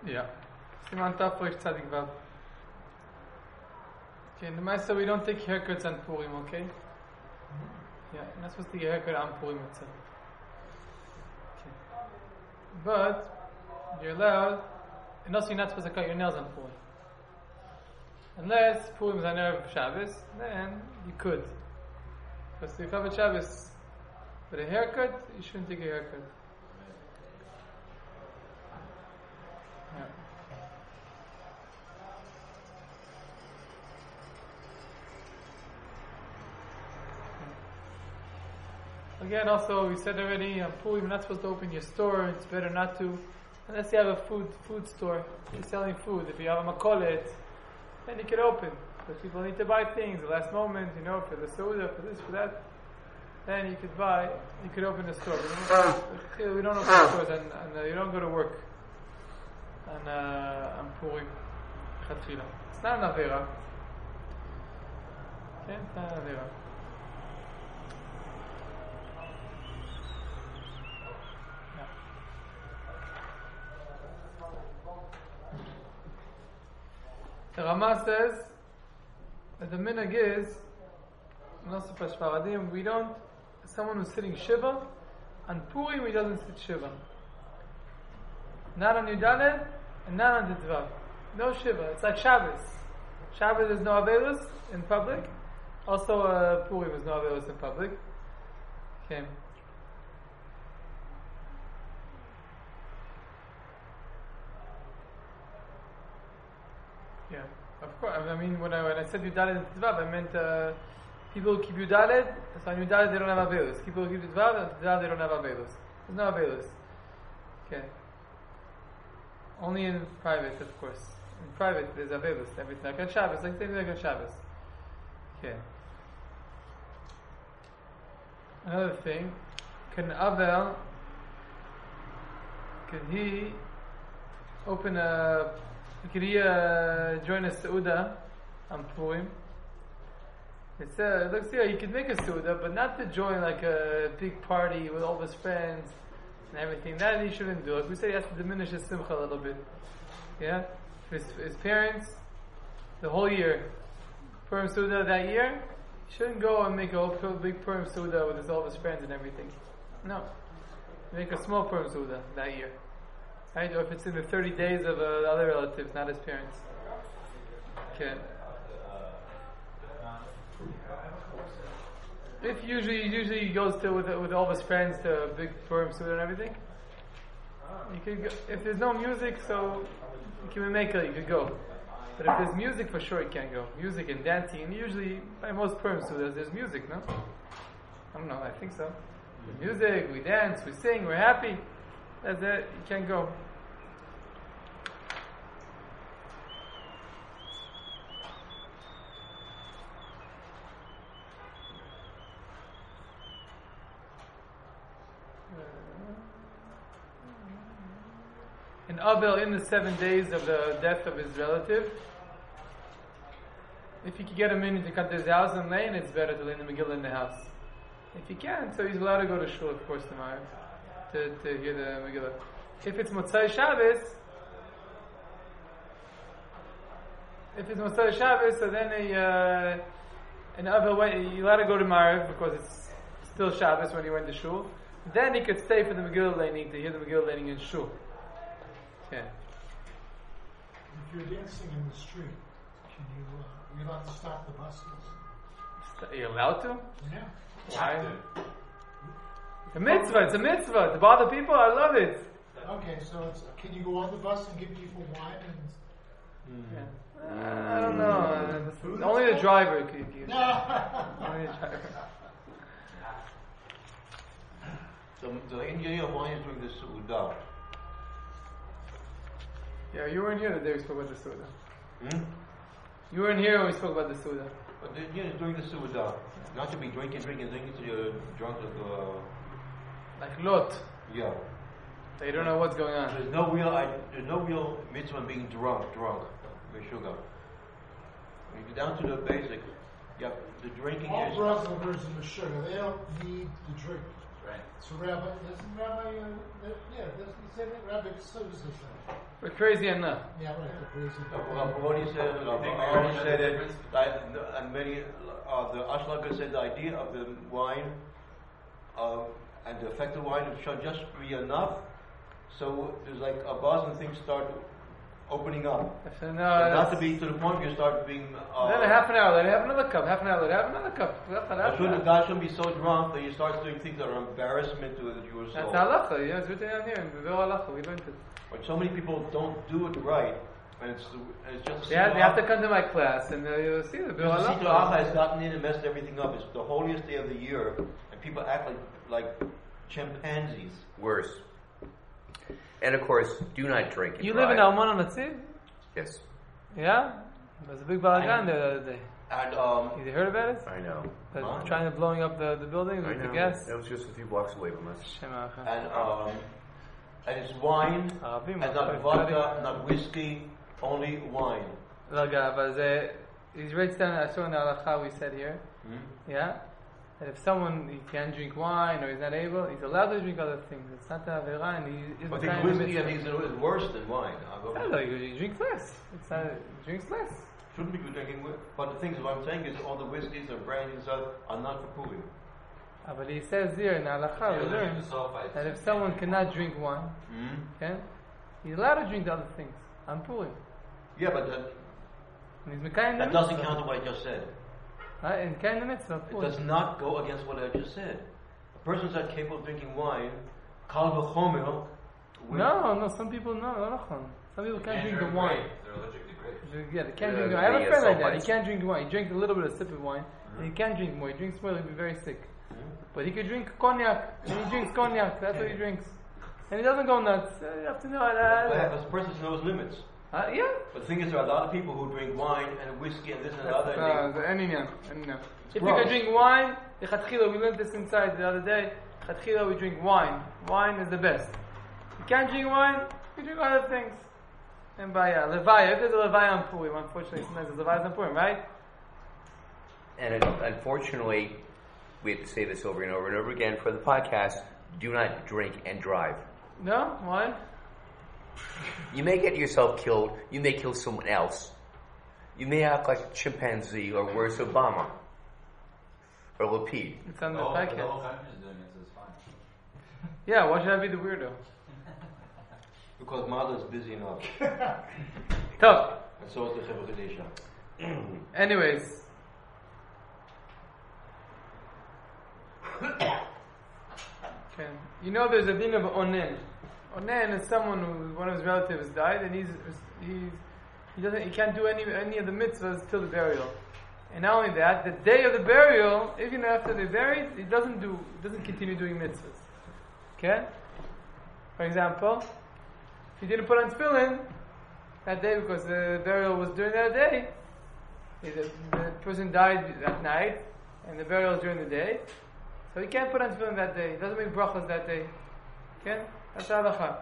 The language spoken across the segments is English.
Yeah. Siman Taf Reish Tzadik Vav. Okay, in the Maisa we don't take haircuts on Purim, okay? Yeah, you're not supposed to get a haircut on Purim itself. Okay. But you're allowed, and also you're not supposed to cut your nails on Purim. Unless Purim is on Erev Shabbos, then you could. Because if you cover Shabbos with a haircut, you shouldn't take a haircut. Yeah. Again, also we said already, on Purim you're not supposed to open your store. It's better not to, unless you have a food store. You're selling food. If you have a makolet, then you can open. Because people need to buy things at the last moment, for the soda, for this, for that. Then you could buy, you could open the store. But we don't open stores, and you don't go to work on Purim. It's not an avera. Okay, it's not an avera. The Rama says that the minhag is, and also for Shfaradim, we don't, someone who's sitting Shiva, on Purim he doesn't sit Shiva. Not on Yudalet, and not on Titvav. No Shiva. It's like Shabbos. Shabbos is no Avelus in public. Also Purim is no Avelus in public. Okay. Yeah, of course. I mean, when I said Yudalet and Titvav, I meant people who keep Yudalet, so on Yudalet they don't have Avelus. People who keep Titvav, on Titvav they don't have Avelus. There's no Avelus. Okay. Only in private, of course. In private there's Avelus. Everything like on Shabbos, like same like on Shabbos. Okay. Another thing, can he open could he join a Seuda on Purim? It says, looks here, he could make a Seuda, but not to join like a big party with all his friends and everything. That he shouldn't do. Like we said, he has to diminish his simcha a little bit. Yeah? His parents, the whole year, Purim Seuda that year, he shouldn't go and make a whole big Purim Seuda with all his friends and everything. No. Make a small Purim Seuda that year. Right? Or if it's in the 30 days of the other relatives, not his parents. Okay. If usually he goes to with all his friends to a big Purim Seuda and everything. You could go, if there's no music, so you can make it. You could go. But if there's music, for sure you can't go. Music and dancing, and usually by most Purim Seudas there's music, no? I don't know. I think so. There's music, we dance, we sing, we're happy. That's it. You can't go. And Abel, in the 7 days of the death of his relative, if you could get a minute to cut his house and lay, it's better to lay the Megillah in the house. If you can't, so he's allowed to go to shul, of course, tomorrow to hear the Megillah. If it's Motzai Shabbos, so then an Abel you're allowed to go to Maariv because it's still Shabbos when he went to shul. Then he could stay for the Megillah laning to hear the Megillah laning in shul. Yeah. If you're dancing in the street, you're allowed to stop the buses? Are you allowed to? Yeah. Why? It's a mitzvah. To bother people, I love it. Okay, so can you go on the bus and give people wine? I don't know. Only the driver could give. Only the driver. So in why is doing the Su'udah? Yeah, you weren't here the day we spoke about the Su'udah. You weren't here when we spoke about the Su'udah. But it's doing the Su'udah. Not to be drinking till you're drunk. Like Lot. Yeah. So you don't know what's going on. There's no real mitzvah on being drunk with sugar. When you get down to the basic, yeah, the drinking all is... brothers and the sugar, they don't need the drink. Right. So Rabbi, doesn't Rabbi, doesn't he say that? Rabbi Susa said. We're crazy enough. Yeah, right, the crazy. Rabbi said, Rabbi said it, and many, the Ashlaga said the idea of the wine and the effect of wine should just be enough. So there's like a buzz and things start opening up. So Not to be to the point where you start being. Then half an hour later, have another cup. Half an hour later, have another cup. The guy shouldn't be so drunk that you start doing things that are embarrassment to the Jewish soul. That's halacha. Yeah, it's written down here in Bevel Halacha. We learned it. But so many people don't do it right, and it's just. They have to come to my class, and you'll see the Bevel The Sitra Halacha. has gotten in and messed everything up. It's the holiest day of the year, and people act like chimpanzees. Worse. And of course, do not drink and You drive. live in Alman Natzir? Yes, Yeah? There's a big balagan there the other day. And You heard about it? I know. Trying to blowing up the building I with the know. gas? That was just a few blocks away from us. and it's wine, and not vodka, not whiskey, only wine. He's writes down, I saw in the halakha we said here, yeah? That if someone he can't drink wine or he's not able, he's allowed to drink other things. It's not the avera, and he is I the think kind of whiskey is worse than wine. he drinks less. It's not, he drinks less. Shouldn't be drinking, but the thing is, what I'm saying is, all the whiskeys and brandies and stuff are not for Purim. But he says here in the halakha, we learn that if someone cannot drink wine, okay, he's allowed to drink the other things. I'm Purim. Yeah, but that doesn't count to what I just said. In kind of mitzvah. It does not go against what I just said. A person's not capable of drinking wine. Kal v'chomer. No, some people no. Some people can't drink the wine. They're allergic to grapes. Yeah, they can't drink. I have a friend like that. He can't drink wine. He drinks a little bit of sip of wine, and he can't drink more. He drinks more, he'll be very sick. But he could drink cognac, and he drinks cognac. That's what he drinks, and he doesn't go nuts. You have to know that. But a person knows limits. Yeah. But the thing is, there are a lot of people who drink wine and whiskey and this and the other. If you can drink wine, we learned this inside the other day. We drink wine. Wine is the best. You can't drink wine, you drink other things. And by levaya, if there's a levaya on Purim, unfortunately sometimes there's levaya on Purim, right? And unfortunately, we have to say this over and over and over again for the podcast, do not drink and drive. No? Why? You may get yourself killed. You may kill someone else. You may act like a chimpanzee or worse, Obama. Or Lapid. It's on the The podcast. whole country is doing it, so it's fine. Yeah, why should I be the weirdo? Because Mother is busy enough. Tough. And so is the Chevra Kadesha. Anyways. Okay. You know there's a din of onen. Onen is someone who one of his relatives died and he can't do any of the mitzvahs till the burial. And not only that, the day of the burial, even after they're buried, he doesn't continue doing mitzvahs. Okay? For example, if he didn't put on tefillin that day because the burial was during that day, the person died at night and the burial is during the day, so he can't put on tefillin that day. He doesn't make brachas that day. Okay? That's halacha.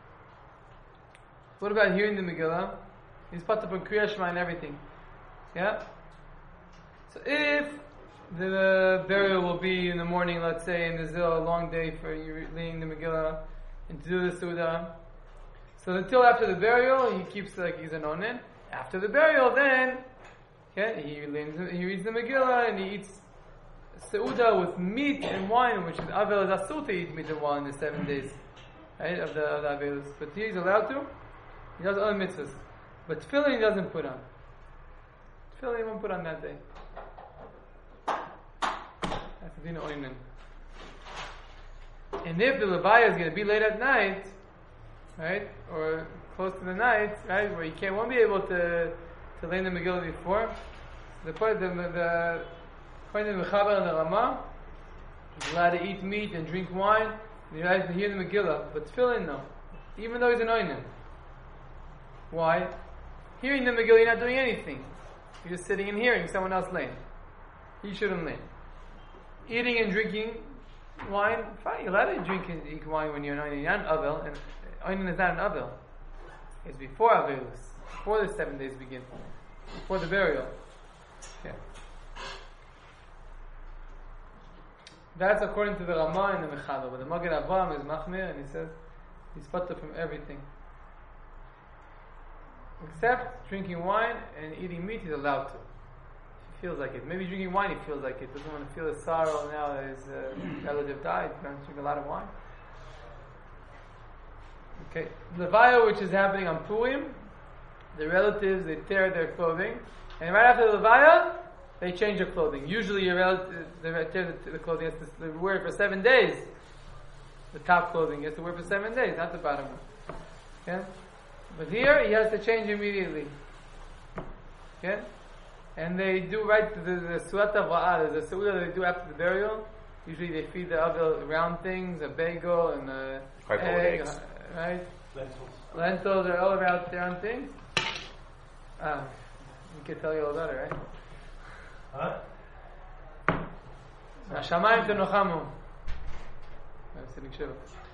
What about hearing the Megillah? He's put up on Kriya Shema and everything. Yeah? So if the burial will be in the morning, let's say, and there's still a long day for you reading the Megillah and to do the Suda, so until after the burial, he keeps like he's an onen. After the burial, then, okay, he reads the Megillah and he eats Seuda with meat and wine, which is Avel Asur to eat meat and wine in the 7 days, right, of the Avelus. But he's allowed to. He does other mitzvahs. But tefillin he doesn't put on. Tefillin he won't put on that day. That's the din of oinen. And if the levaya is going to be late at night, right, or close to the night, right, where you won't be able to lay in the Megillah before, the point of the Mechaber and the Ramah, he's allowed to eat meat and drink wine, and you're allowed to hear the Megillah, but tefillin no, even though he's an oinen. Why? Hearing the Megillah, you're not doing anything. You're just sitting and hearing someone else lay. You shouldn't lay. Eating and drinking wine, fine. You're allowed to drink and eat wine when you're an oinen. You're not an avel, and oinen is not an avel. It's before avelus, before the 7 days begin, before. before the burial. Yeah. That's according to the Ramah and the Mechado. But the Magen Avraham is Machmir, and he says he's patur from everything. Except drinking wine and eating meat, he's allowed to. If he feels like it. Maybe drinking wine, he feels like it. Doesn't want to feel the sorrow now that his relative died. He wants to drink a lot of wine. Okay. Levaya, which is happening on Purim, the relatives, they tear their clothing. And right after the Levaya, they change their clothing. Usually your relative, they tear the clothing, has to wear it for 7 days. The top clothing, he has to wear it for 7 days, not the bottom one. Okay? But here, he has to change immediately. Okay? And they do the Suat Avra'ah, there's a Su'udah they do after the burial. Usually they feed the other round things, a bagel and a egg, right? Lentils are all about their own things. You can tell you all about it, right? Huh? Shamayim Tenochamu. I'm sitting shiva.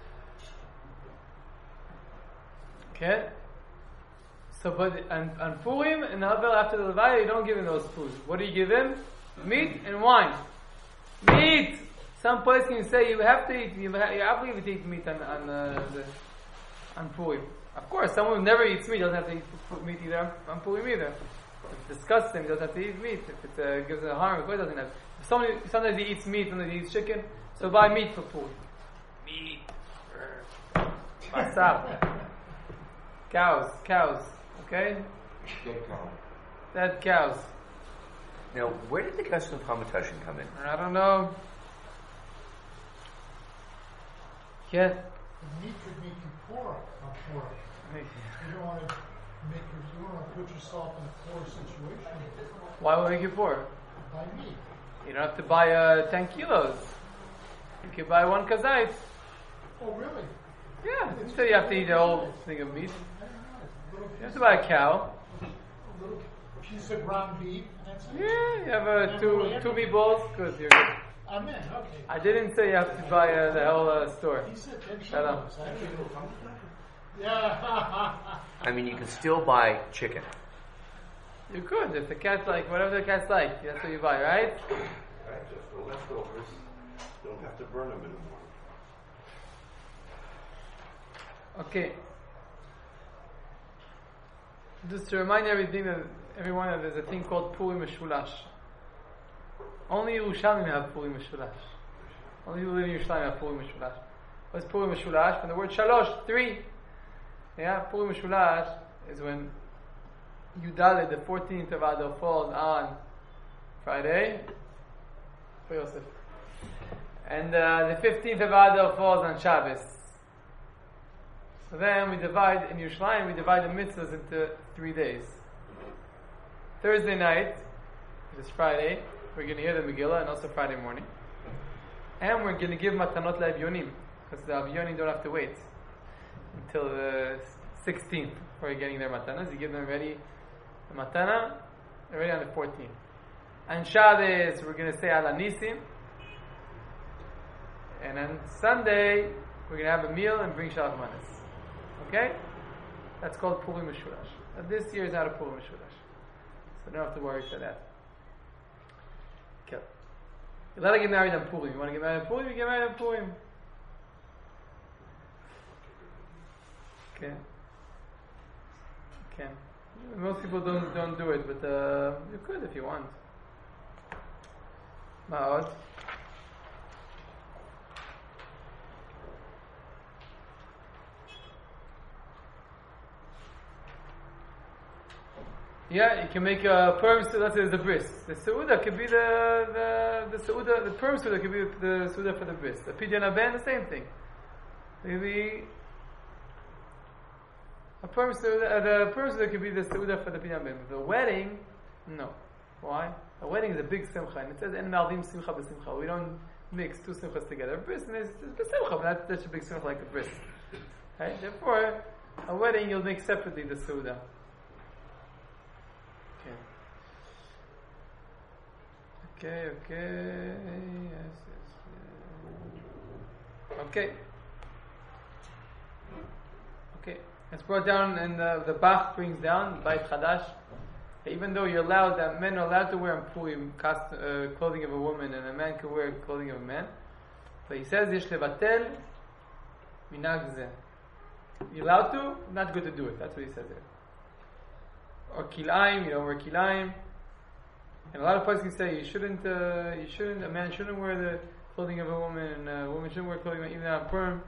Okay? So, but on Purim and Havel after the Levaya, you don't give him those foods. What do you give him? Meat and wine. Meat! Some place can say you have to eat, you have to eat meat on Purim. Of course, someone who never eats meat doesn't have to eat meat either on Purim either. If it's disgusting, he doesn't have to eat meat. If it gives it harm, of course doesn't have. Sometimes he eats meat, sometimes he eats chicken, so buy meat for Purim. Meat. Basar. Cows. Okay? Dead cows. Now, where did the custom of Hamutashin come in? I don't know. Yeah. The meat could make you poor on Purim. You don't want to put yourself in a poor situation. Why would make you poor? Buy meat. You don't have to buy 10 kilos. You can buy 1 kazait. Oh, really? Yeah. Instead you have to eat a whole thing of meat. You have to buy a cow. A little piece of ground beef. That's it. Yeah, you have two meatballs. Good, you're good. I'm in. Okay. I didn't say you have to buy the whole store. He said 10 Shut up. kilos. Yeah. I mean, you can still buy chicken. You could, if the cat's like, whatever the cat's like, that's what you buy, right? Right, just the leftovers. Don't have to burn them in the morning. Okay. Just to remind everyone that there's a thing called Purim Meshulash. Only Yerushalayim have Purim Meshulash. Only people living in Yerushalayim have Purim Meshulash. What's Purim Meshulash? From the word Shalosh, 3. Yeah, Purim Meshulash is when Yudalit, the 14th of Adar, falls on Friday. For Yosef. And the 15th of Adar falls on Shabbos. So then we divide, in Yerushalayim, we divide the mitzvahs into 3 days. Thursday night, which is Friday, we're going to hear the Megillah, and also Friday morning. And we're going to give matanot le'avyonim, because the avyonim don't have to wait until the 16th before getting their matanas. You give them ready the matana, already on the 14th. On Shabbos, we're going to say Ala Nisim. And on Sunday, we're going to have a meal and bring Shalach Manas. Okay? That's called Purim Meshulash. This year is not a Purim Meshulash. So don't have to worry for that. Okay. You let her get married on Purim. You want to get married on Purim? You get married on Purim. Okay. Okay. Most people don't do it, but you could if you want. Ma'od. Yeah, you can make a Purim Suda. Let's say it's the bris. The Suda could be the Suda. The Purim Suda could be the Suda for the bris. The Pidyon Haben, the same thing. Maybe a Purim Suda. The Purim Suda could be the Suda for the Pidyon Haben. The wedding, no. Why? A wedding is a big simcha, and it says En Malvim Simcha B'Simcha. We don't mix 2 simchas together. A bris is simcha, but not such a big simcha like a bris. Right? Therefore, a wedding you'll make separately the Suda. Okay, yes. Okay. It's brought down, and the Bach brings down, Beit Chadash, even though you're allowed, that men are allowed to wear on Purim clothing of a woman, and a man can wear clothing of a man, But he says, Yesh levatel minag zeh. You're allowed to, not good to do it. That's what he says there. Or kilaim, you don't wear kilaim. And a lot of places say a man shouldn't wear the clothing of a woman, and a woman shouldn't wear clothing even on Purim,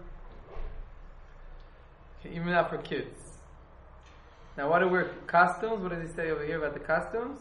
even not for kids. Now, why do we wear costumes? What does he say over here about the costumes?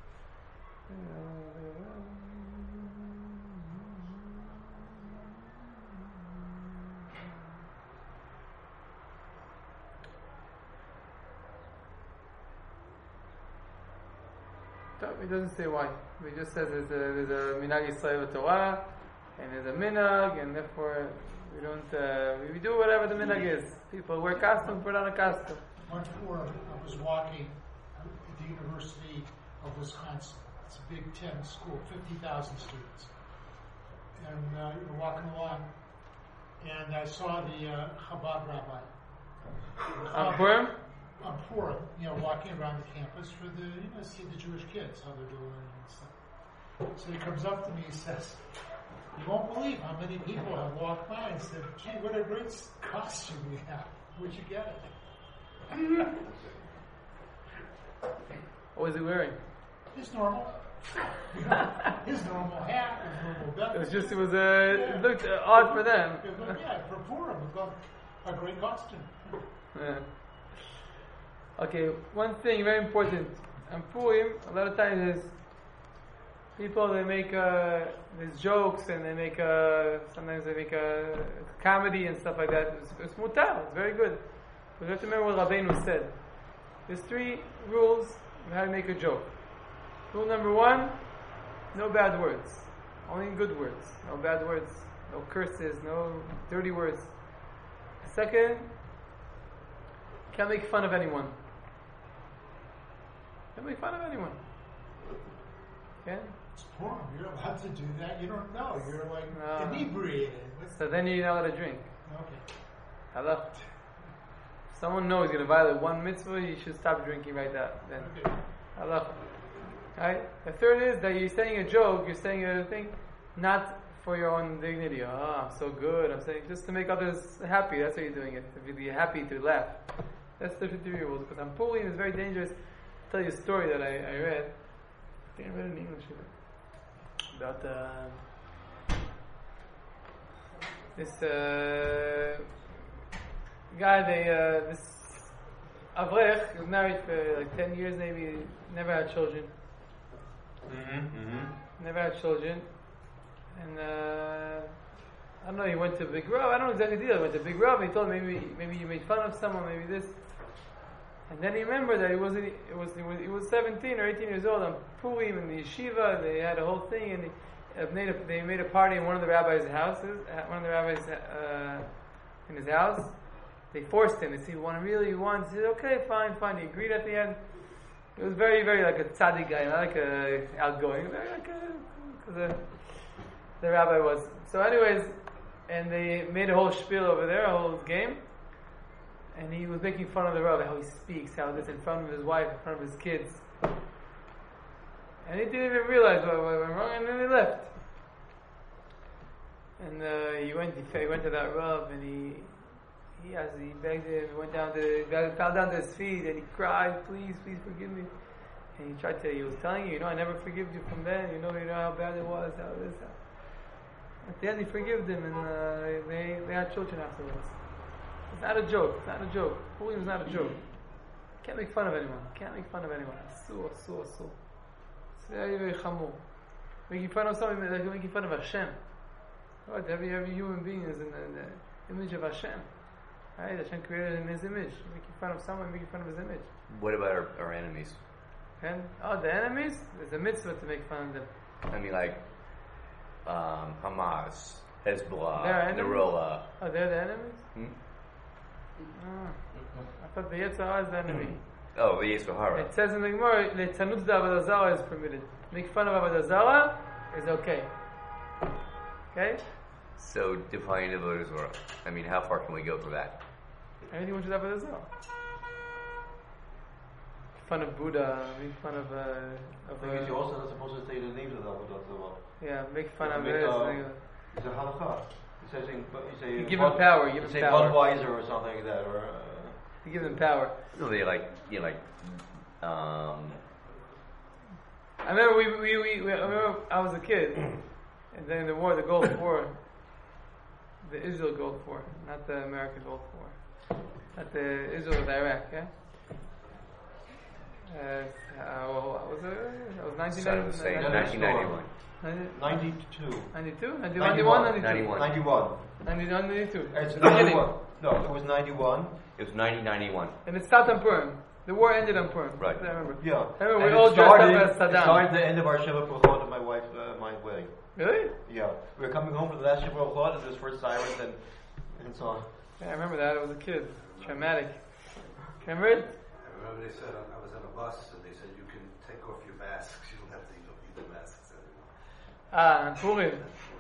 He doesn't say why. He just says there's a minhag Yisrael Torah, and there's a minhag, and therefore we don't we do whatever the minhag is. People wear costume, put on a costume. Once before, I was walking at the University of Wisconsin. It's a Big Ten school, 50,000 students, and you're walking along, and I saw the Chabad rabbi. On Purim? On Purim, walking around the campus for the, see the Jewish kids, how they're doing and stuff. So he comes up to me and says, "You won't believe how many people have walked by and said, gee, what a great costume you have. Where'd you get it?" What was he wearing? His normal. His normal hat, his normal belt. It looked odd for them. For Purim, it looked a great costume. Yeah. Okay, one thing very important. On Purim, a lot of times there's people, they make there's jokes, and they make sometimes they make a comedy and stuff like that. It's mutar, it's very good. But you have to remember what Rabbeinu said. There's 3 rules of how to make a joke. Rule number 1, no bad words. Only good words. No bad words. No curses. No dirty words. Second, can't make fun of anyone. Can't make fun of anyone. Okay? It's Purim. You're allowed to do that. You don't know. You're like inebriated. So then you're not allowed to drink. Okay. Halach. If someone knows you're going to violate one mitzvah, you should stop drinking right there. Then. Okay. Halach. Right? The third is that you're saying a joke, you're saying a thing, not for your own dignity. I'm so good. I'm saying just to make others happy. That's why you're doing it. To be happy, to laugh. That's the 50 rules. Because on Purim, it's very dangerous. I'll tell you a story that I read. I think I read it in English even. About this guy, this Avrech, was married for like 10 years maybe, never had children. Never had children. And I don't know, he went to Big Rav. I don't know exactly the deal. He went to Big Rav. He told him maybe you made fun of someone, maybe this. And then he remembered that he was 17 or 18 years old on Purim in the yeshiva. They had a whole thing, and they made a party in one of the rabbi's houses. One of the rabbis in his house. They forced him. They said, "You want to really? You want?" He said, "Okay, fine." He agreed at the end. He was very, very like a tzaddik guy, not like a outgoing. Very like the rabbi was. So, anyways, and they made a whole spiel over there, a whole game. And he was making fun of the Rav, how he speaks, how this in front of his wife, in front of his kids. And he didn't even realize what went wrong, and then he left. And he went to that Rav, and he begged him, fell down to his feet, and he cried, please forgive me. And he was telling you, I never forgive you from then, you know how bad it was, how this, how. At the end he forgave them, and they had children afterwards. It's not a joke. Purim is not a joke. Can't make fun of anyone. Asur. It's very, very chamur. Making fun of something like making fun of Hashem. Right? Every human being is in the image of Hashem. Right? Hashem created in His image. Making fun of someone, making fun of His image. What about our enemies? And the enemies? There's a mitzvah to make fun of them. I mean, like Hamas, Hezbollah, Nerola. Oh, they're the enemies? I thought the Yetzer Hara is the enemy. Oh, the Yetzer Hara. It says in the Gemara, Letanutz d'Avodah Zarah is permitted. Make fun of Avodah Zarah is okay. Okay? So, define Avodah Zarah. I mean, how far can we go for that? Anything which is Avodah Zarah. Make fun of Buddha, make fun of I think you're also not supposed to say the names of the Avodah Zarah. Yeah, make fun of it. It's a halakha. You give him power. You give say him power. Budweiser or something like that, or You give them power. No, they I remember I remember I was a kid, and then the war, the Gulf War, the Israel Gulf War, not the American Gulf War, not the Israel with Iraq. Yeah. What was it? That was 1991. 92. 92? 91. 91? 91. 92. It's The beginning. 91. No, it was 91. It was 1991. And it stopped on Purim. The war ended on Purim. Right. I remember. Yeah. I remember And we all dressed up as It Saddam. started the end of our Shiva Brachot at my wife's my wedding. Really? Yeah. We were coming home from the last Shiva Brachot, and this first sirens and so on. Yeah, I remember that. I was a kid. Traumatic. Remember it? I remember they said I was on a bus and they said you can take off your masks. You don't have to eat the masks anymore. On Purim.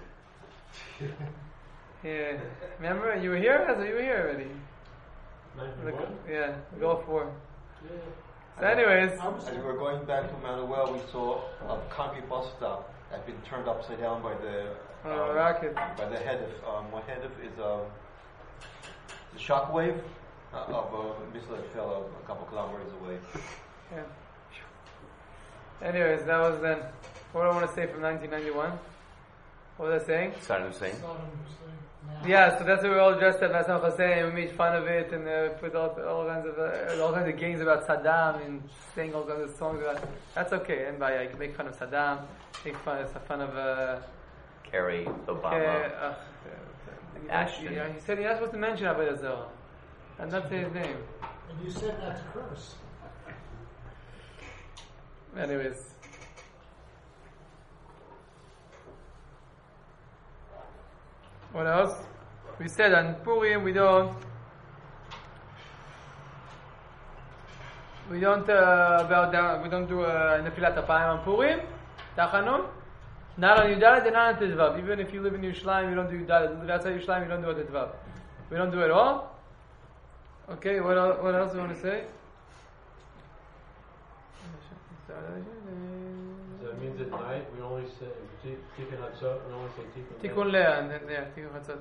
Yeah. Remember? And you were here? You were here already. 91? Yeah. The Gulf War. Yeah. So anyways. As we were going back to Manuel, we saw a concrete bus stop that had been turned upside down by the rocket. by the head of what head of is the shockwave of a missile that fell a couple kilometers away. Yeah. Anyways, that was then. What do I want to say from 1991? What was I saying? Saddam Hussein. Saddam Hussein. Yeah, so that's what we were all dressed up as Saddam Hussein. We made fun of it and put all kinds of games about Saddam and sang all kinds of songs about. That's okay. And by you can make fun of Saddam, make fun of Kerry, Obama, Ashton. Yeah, he said you're not supposed to mention Abed Azar and not say his name. And you said not to curse. Anyways. What else? We said on Purim we don't bow down. We don't do Nefilat Apayim on Purim. Tachanun. Not on Yudalet and not on Tezvav. Even if you live in Yerushalayim, you don't do Yudalet. Outside Yerushalayim, you don't do Tezvav. We don't do it all. Okay. What else do you want to say? So it means at night we only say Tikkun Hatzot, we only say Tikkun Leah, and then Tikkun Hatzot.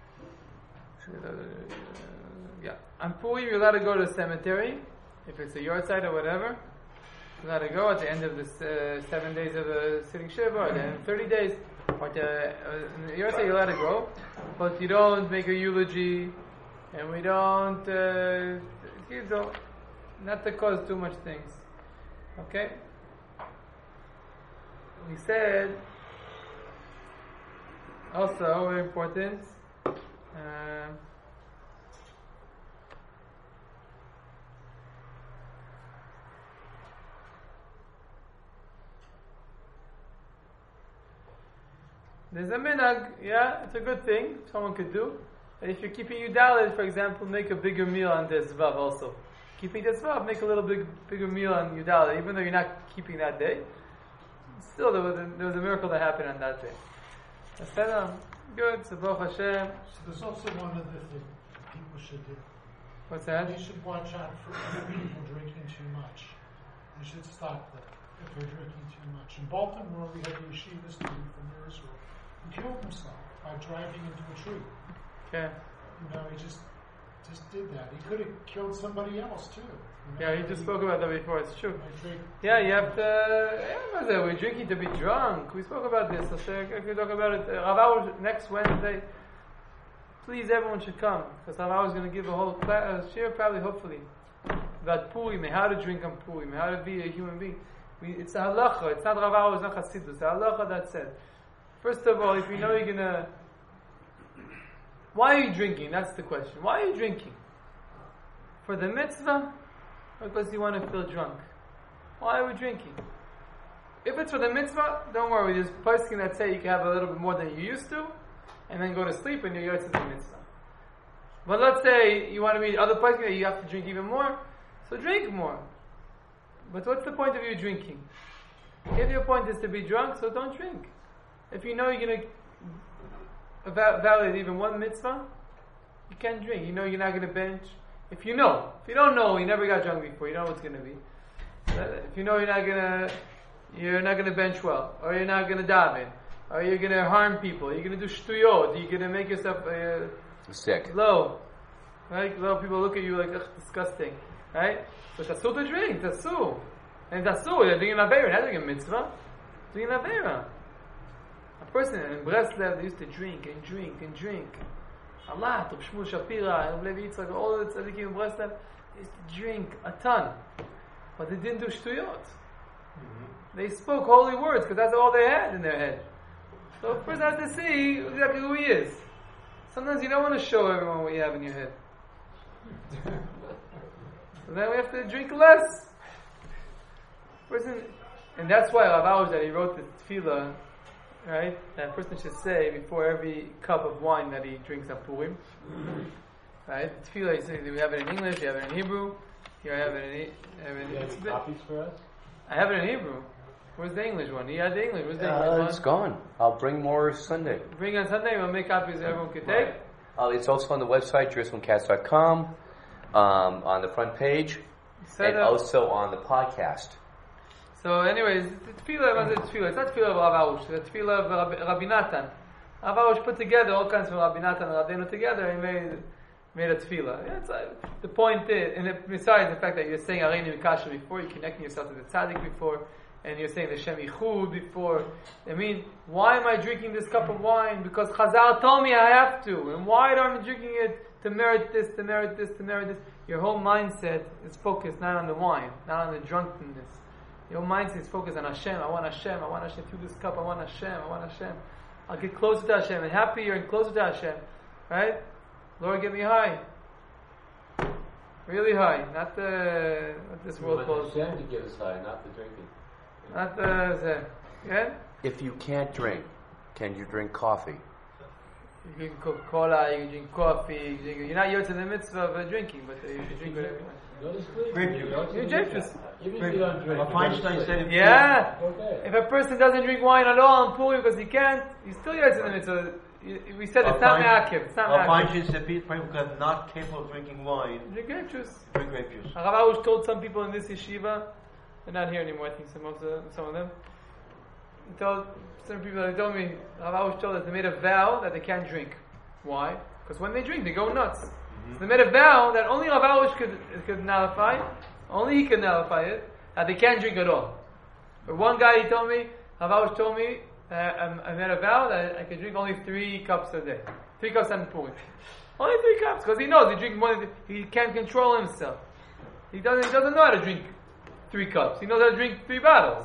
Yeah. On Purim, you're allowed to go to the cemetery, if it's a yard site or whatever. You're allowed to go at the end of the 7 days of the sitting Shiva, or the end of 30 days. Or the yard site, you're allowed to go, but you don't make a eulogy, and we don't, not to cause too much things. Okay? We said also very important. There's a minhag, yeah, it's a good thing someone could do. And if you're keeping Yudalit, for example, make a bigger meal on this Vav also. Keeping this Vav, make a little bigger meal on Yudalit, even though you're not keeping that day. Still, there was a miracle that happened on that day. I said, good, so Baruch Hashem. So there's also one other thing people should do. What's that? They should watch out for people drinking too much. They should stop them if they're drinking too much. In Baltimore, we had a yeshiva student from Israel who killed himself by driving into a tree. Okay. He just did that. He could have killed somebody else too. Yeah, he just spoke about that before. It's true. I drink. Yeah, you have to. We're drinking to be drunk. We spoke about this. I could talk about it. Rav Auer next Wednesday. Please, everyone should come because Rav Auer is going to give a whole class, share probably, hopefully, about Purim, how to drink on Purim, how to be a human being. It's a halacha. It's not Rav Auer. It's not Chassidus. It's a halacha that said. First of all, if you know you're gonna, why are you drinking? That's the question. Why are you drinking? For the mitzvah? Or because you want to feel drunk? Why are we drinking? If it's for the mitzvah, don't worry. There's poskim that say you can have a little bit more than you used to, and then go to sleep and you're yotzei the mitzvah. But let's say you want to be other poskim that you have to drink even more, so drink more. But what's the point of you drinking? If your point is to be drunk, so don't drink. If you know you're going to violate even one mitzvah, you can't drink. You know you're not going to bench. If you know. If you don't know, you never got drunk before, you know what's going to be. If you know you're not going to bench well, or you're not going to daven, Or you're going to harm people. You're going to do shtuyot. You're going to make yourself Sick. low. Right? Low people look at you like, ugh, disgusting. Right? So it's asur to drink. It's asur. And it's asur. They're doing an avera. Not doing a mitzvah. Doing an avera. A person in Breslev, they used to drink and drink and drink. A lot. Reb Shmuel Shapira, Reb Levi Yitzchak, all the tzaddikim in Breslev, they used to drink a ton. But they didn't do shtuyot. They spoke holy words because that's all they had in their head. So a person has to see exactly who he is. Sometimes you don't want to show everyone what you have in your head. So then we have to drink less. Person, and that's why Rav Arush, that he wrote the tefillah, right? That a person should say before every cup of wine that he drinks on Purim. Right? The tefillah, he says, we have it in English, you have it in Hebrew. Here I have it in You have any copies for us? I have it in Hebrew. Where's the English one? He had the English. Where's the English one? It's gone. I'll bring more Sunday. Bring on Sunday, we'll make copies that everyone can take. It's also on the website, JerusalemCast.com, on the front page, and also on the podcast. So anyways, the tefillah, it's not tefillah of Rav Arush, it's the tefillah of Rabbi Natan. Rav Arush put together all kinds of Rabbi Natan and Rabbeinu together and made a tefillah. Yeah, the point is, and besides the fact that you're saying Areinu Mikasha before, you're connecting yourself to the tzaddik before, and you're saying the Shem Yichud before. I mean, why am I drinking this cup of wine? Because Chazal told me I have to. And why am I drinking it? To merit this, to merit this, to merit this. Your whole mindset is focused not on the wine, not on the drunkenness. Your mindset is focused on Hashem. I want Hashem through this cup. I want Hashem. I'll get closer to Hashem and happier and closer to Hashem. Right? Lord, get me high. Really high. Not this world calls. Hashem to get us high, not the drinking. Not the... Yeah? If you can't drink, can you drink coffee? You can drink Coca-Cola, you can drink coffee, you're not yet in the mitzvah of drinking, but you can drink whatever you want. Go to sleep. Grape juice. You drink juice. Even if you don't drink. Feinstein said it. Yeah. Okay. If a person doesn't drink wine at all on Purim because he can't, he's still yet in the mitzvah. We said it's not me'akev. It's not me'akev. Feinstein said people who are not capable of drinking wine Drink grape juice. drink grape juice. Rav Arush told some people in this yeshiva, they're not here anymore, I think some of them. He told some people, they told me, Rav Arush told us they made a vow that they can't drink. Why? Because when they drink, they go nuts. So they made a vow that only Rav Arush could nullify, only he could nullify it, that they can't drink at all. But one guy, he told me, Rav Arush told me, I made a vow that I could drink only 3 cups a day. 3 cups on Purim. Only 3 cups, because he knows he drinks more than, he can't control himself. He doesn't know how to drink 3 cups. He knows how to drink 3 bottles.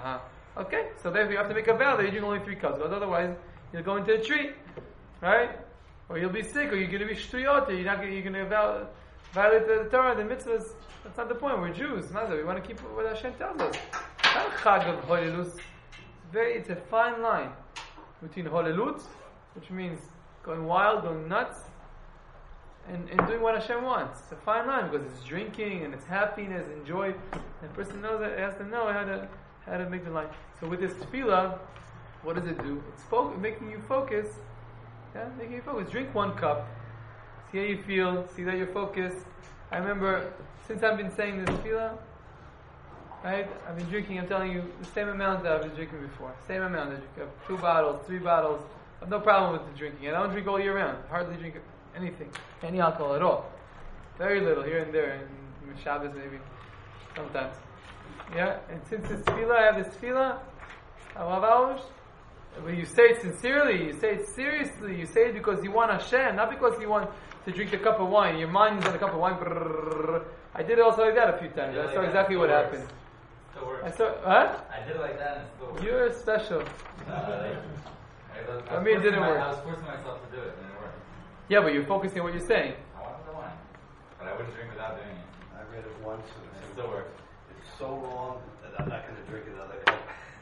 Okay, so therefore you have to make a vow that you drink only 3 cups, because otherwise you'll go into a tree, right? Or you'll be sick, or you're going to be shtuyot, you're going to violate the Torah, the mitzvahs. That's not the point. We're Jews. We want to keep what Hashem tells us. Not a chag of holilus. It's a fine line between holelut, which means going wild, going nuts, and doing what Hashem wants. It's a fine line because it's drinking and it's happiness and joy. And the person knows that, has to know how to make the line. So with this tefillah, what does it do? It's making you focus. Yeah, making you focus. Drink 1 cup. See how you feel. See that you're focused. I remember since I've been saying this tefillah, right? I've been drinking. I'm telling you the same amount that I've been drinking before. Same amount. I drink 2 bottles, 3 bottles. I have no problem with the drinking. And I don't drink all year round. Hardly drink anything, any alcohol at all. Very little here and there, and Shabbos maybe sometimes. Yeah. And since this tefillah, I have this tefillah. Rav Arush. When you say it sincerely, you say it seriously, you say it because you want Hashem, not because you want to drink a cup of wine. Your mind is on a cup of wine. I did it also like that a few times. I saw exactly what happened. Still works. I did it like that and it still works. You're special. I mean, it didn't work. I was forcing myself to do it and it worked. Yeah, but you're focusing on what you're saying. I wanted the wine. But I wouldn't drink without doing it. I read it once and It still works. it's so long that I'm not going to drink another cup.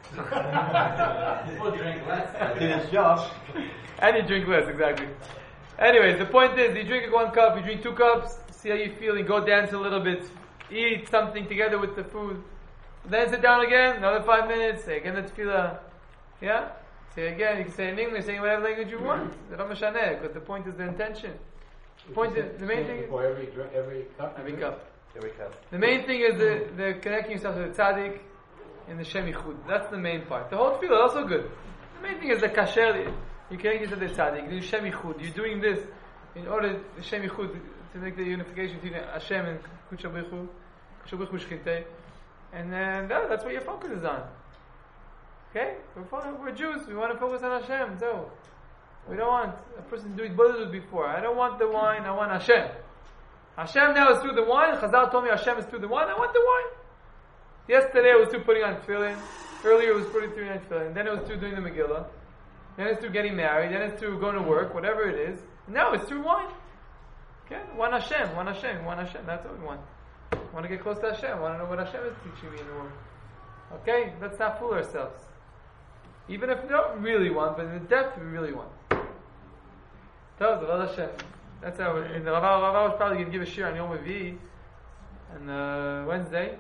We'll drink less. Did its job. And you drink less, exactly. Anyways, the point is, you drink 1 cup, you drink 2 cups, see how you feel, you go dance a little bit, eat something together with the food. Then sit down again, another 5 minutes, say again the tefillah. Yeah? Say again, you can say in English, say in whatever language you want. Because the point is the intention. The main thing is... Before every cup? Every cup. Every cup. The main thing is the connecting yourself to the tzaddik and the Shem Yichud. That's the main part. The whole tefillah is also good. The main thing is the kasher. You can't get to the tzaddik. You do Shem Yichud. You're doing this in order Shem Yichud to make the unification between Hashem and Kudsha B'chu Shchintei. And that's what your focus is on. Okay? We're Jews. We want to focus on Hashem. So we don't want a person to do it Bollywood before. I don't want the wine. I want Hashem. Hashem now is through the wine. Chazal told me Hashem is through the wine. I want the wine. Yesterday it was through putting on tefillin. Earlier it was putting through tefillin. Then it was through doing the Megillah. Then it's through getting married. Then it's through going to work. Whatever it is. Now it's through wine. Okay? One Hashem. One Hashem. One Hashem. That's what we want. I want to get close to Hashem. I want to know what Hashem is teaching me in the world. Okay? Let's not fool ourselves. Even if we don't really want, but in the depth we really want. Tell us, Hashem. That's how. And Rav was probably going to give a shir on Yom Revi'i on Wednesday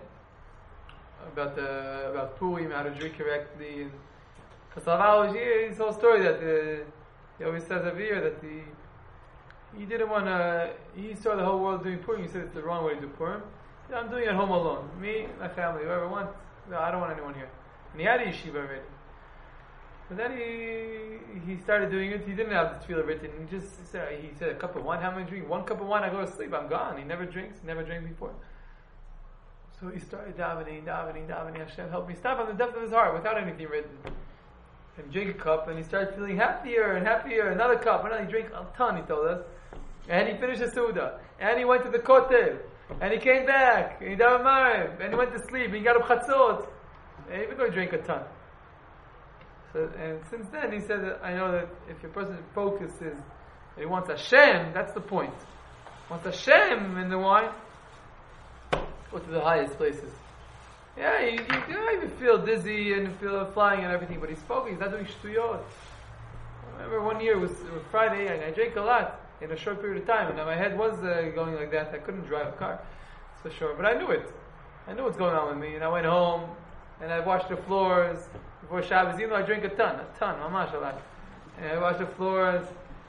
about Purim, how to drink correctly. Because Rav his whole story that he always says every year that he didn't want to. He saw the whole world doing Purim. He said it's the wrong way to do Purim. He said, I'm doing it at home alone. Me, my family, whoever wants. No, I don't want anyone here. And he had a yeshiva already. But then he started doing it. He didn't have the tefillah written. He said a cup of wine. How many drink? 1 cup of wine. I go to sleep. I'm gone. He never drinks. He never drank before. So he started davening. Hashem, help me. Stop on the depth of his heart without anything written. And drink a cup. And he started feeling happier and happier. Another cup. And then he drank a ton. He told us. And he finished the Suda. And he went to the Kotel. And he came back. And he davened Maariv. And he went to sleep. And he got up Chatzot. And even though he drank a ton. And since then, he said that I know that if a person focuses, that he wants Hashem, that's the point. Wants Hashem in the wine, go to the highest places. Yeah, you even feel dizzy and feel flying and everything, but he's focused, he's not doing shtuyot. I remember one year, it was Friday, and I drank a lot in a short period of time, and my head was going like that. I couldn't drive a car, that's for sure. But I knew it. I knew what's going on with me, and I went home, and I washed the floors before Shabbos, even though I drink a ton, mamash a lot. And I washed the floors,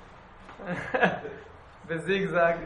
the zigzag.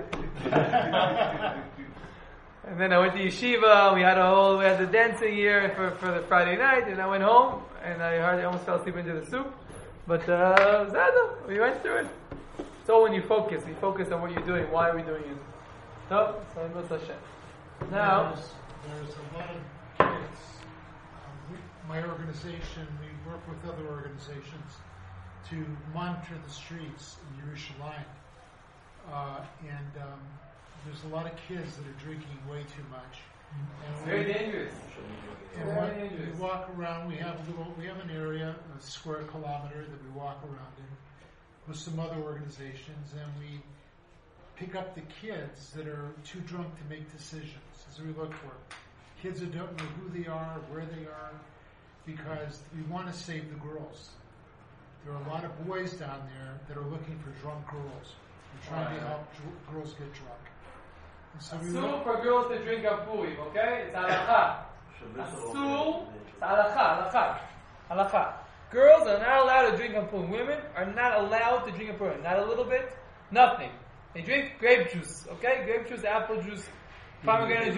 And then I went to yeshiva, we had the dancing here for the Friday night, and I went home, and I almost fell asleep into the soup. But, we went through it. It's all when you focus on what you're doing, why are we doing it? So that's Hashem. Now, there's a lot of kids. My organization, we work with other organizations to monitor the streets in Yerushalayim. And there's a lot of kids that are drinking way too much. It's very dangerous. And when we walk around, we have an area, a square kilometer that we walk around in with some other organizations, and we pick up the kids that are too drunk to make decisions as we look for them. Kids that don't know who they are, where they are, because we want to save the girls. There are a lot of boys down there that are looking for drunk girls. We're trying to help girls get drunk. And so Asur for girls to drink on Purim, okay? It's halakha. Asur, it's halakha. Girls are not allowed to drink on Purim. Women are not allowed to drink on Purim. Not a little bit, nothing. They drink grape juice, okay? Grape juice, apple juice, pomegranate juice.